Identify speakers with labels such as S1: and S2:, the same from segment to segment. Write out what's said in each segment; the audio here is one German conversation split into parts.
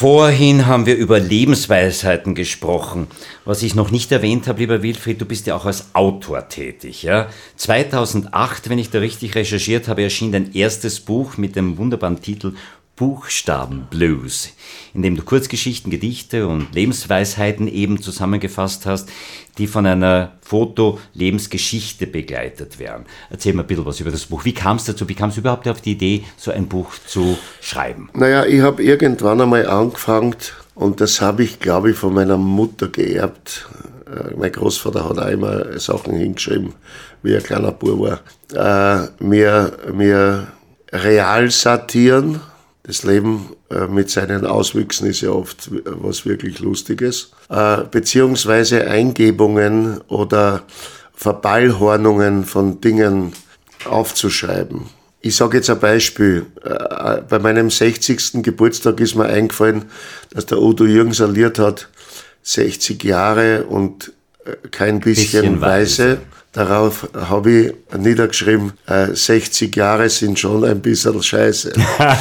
S1: Vorhin haben wir über Lebensweisheiten gesprochen. Was ich noch nicht erwähnt habe, lieber Wilfried, du bist ja auch als Autor tätig. Ja? 2008, wenn ich da richtig recherchiert habe, erschien dein erstes Buch mit dem wunderbaren Titel Buchstabenblues, in dem du Kurzgeschichten, Gedichte und Lebensweisheiten eben zusammengefasst hast, die von einer Foto-Lebensgeschichte begleitet werden. Erzähl mal ein bisschen was über das Buch. Wie kam es dazu? Wie kam es überhaupt auf die Idee, so ein Buch zu schreiben?
S2: Naja, ich habe irgendwann einmal angefangen und das habe ich, glaube ich, von meiner Mutter geerbt. Mein Großvater hat auch immer Sachen hingeschrieben, wie ein kleiner Bub war. Mir Realsatiren. Das Leben mit seinen Auswüchsen ist ja oft was wirklich Lustiges. Beziehungsweise Eingebungen oder Verballhornungen von Dingen aufzuschreiben. Ich sage jetzt ein Beispiel. Bei meinem 60. Geburtstag ist mir eingefallen, dass der Udo Jürgens ein Lied hat, 60 Jahre und kein bisschen weise. Darauf habe ich niedergeschrieben, 60 Jahre sind schon ein bisschen scheiße.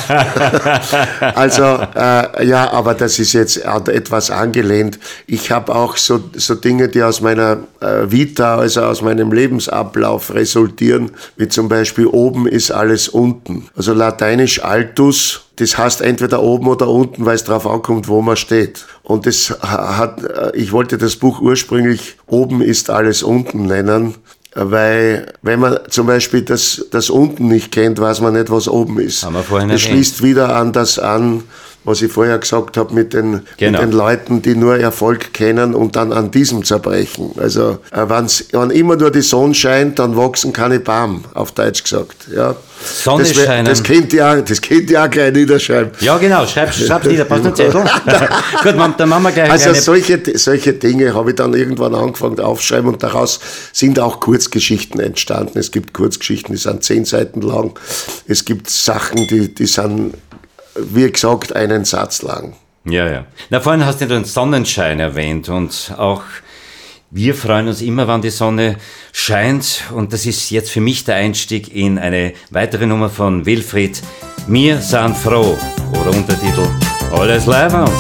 S2: Also, ja, aber das ist jetzt etwas angelehnt. Ich habe auch so Dinge, die aus meiner Vita, also aus meinem Lebensablauf resultieren, wie zum Beispiel oben ist alles unten. Also lateinisch altus, das heißt entweder oben oder unten, weil es drauf ankommt, wo man steht. Und ich wollte das Buch ursprünglich oben ist alles unten nennen, weil wenn man zum Beispiel das unten nicht kennt, weiß man nicht, was oben ist.
S1: Haben wir vorhin
S2: das
S1: erwähnt.
S2: Schließt wieder an das an, was ich vorher gesagt habe mit den Leuten, die nur Erfolg kennen und dann an diesem zerbrechen. Also wenn immer nur die Sonne scheint, dann wachsen keine Bäume, auf Deutsch gesagt. Ja.
S1: Sonne scheinen.
S2: Das könnt ihr auch gleich niederschreiben.
S1: Ja, genau, schreib's nieder, passt ein Zettel. Gut, dann machen wir gleich
S2: also solche Dinge habe ich dann irgendwann angefangen aufzuschreiben und daraus sind auch Kurzgeschichten entstanden. Es gibt Kurzgeschichten, die sind 10 Seiten lang. Es gibt Sachen, die sind, wie gesagt, einen Satz lang.
S1: Ja. Na, vorhin hast du den Sonnenschein erwähnt und auch wir freuen uns immer, wann die Sonne scheint und das ist jetzt für mich der Einstieg in eine weitere Nummer von Wilfried. Wir sind froh oder Untertitel Alles leibend.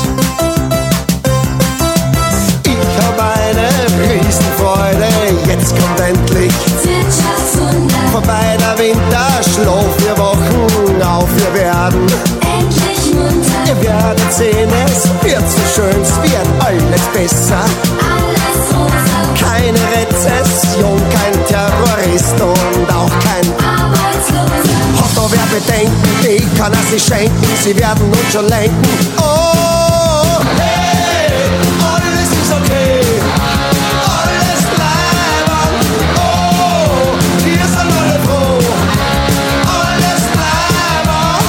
S3: Ich habe eine Riesenfreude, jetzt kommt endlich vorbei der Winterschlaf, wir wachen auf, wir werden
S4: endlich munter.
S3: Ihr werdet sehen, es wird so schön, es wird alles besser.
S4: Alles rosa.
S3: Keine Rezession, kein Terrorist und auch kein
S4: Arbeitsloser.
S3: Otto, wer Bedenken, die kann er sich schenken, sie werden uns schon lenken. Oh, hey, alles ist okay, alles bleiben. Oh, wir sind alle froh, alles bleiben.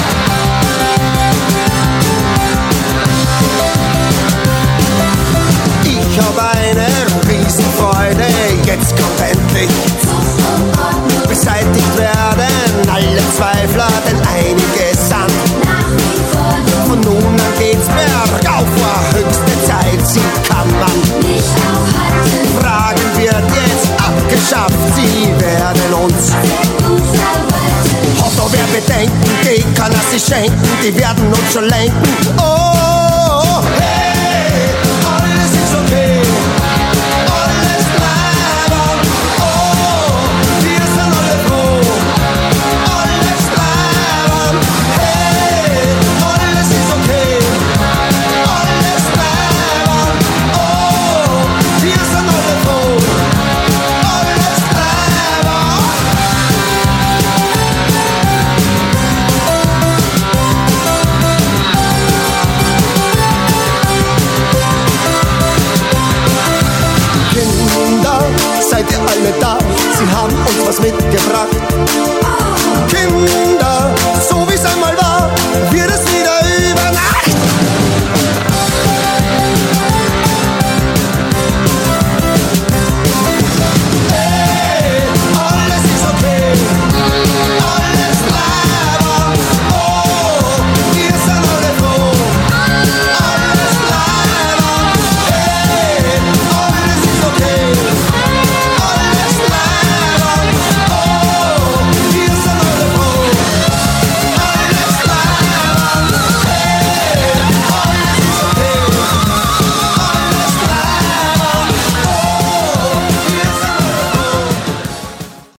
S3: Ich habe eine Riesenfreude, jetzt kommt endlich beseitigt werden alle Zweifler, denn einige sind
S4: Nach wie vor
S3: von nun an geht's bergauf, war höchste Zeit, sie kann man
S4: nicht aufhalten.
S3: Fragen wird jetzt abgeschafft, sie werden uns
S4: Gut verwalten.
S3: Otto, wer Bedenken, die kann er sich schenken, die werden uns schon lenken. Oh, hey, alles ist okay, alles bleiben. Oh, wir sind alle froh, alles bleiben. Hey, alles ist okay, alles bleiben. Oh, wir sind alle froh, alles bleiben. Kinder, seid ihr alle da? Sie haben uns was mitgebracht.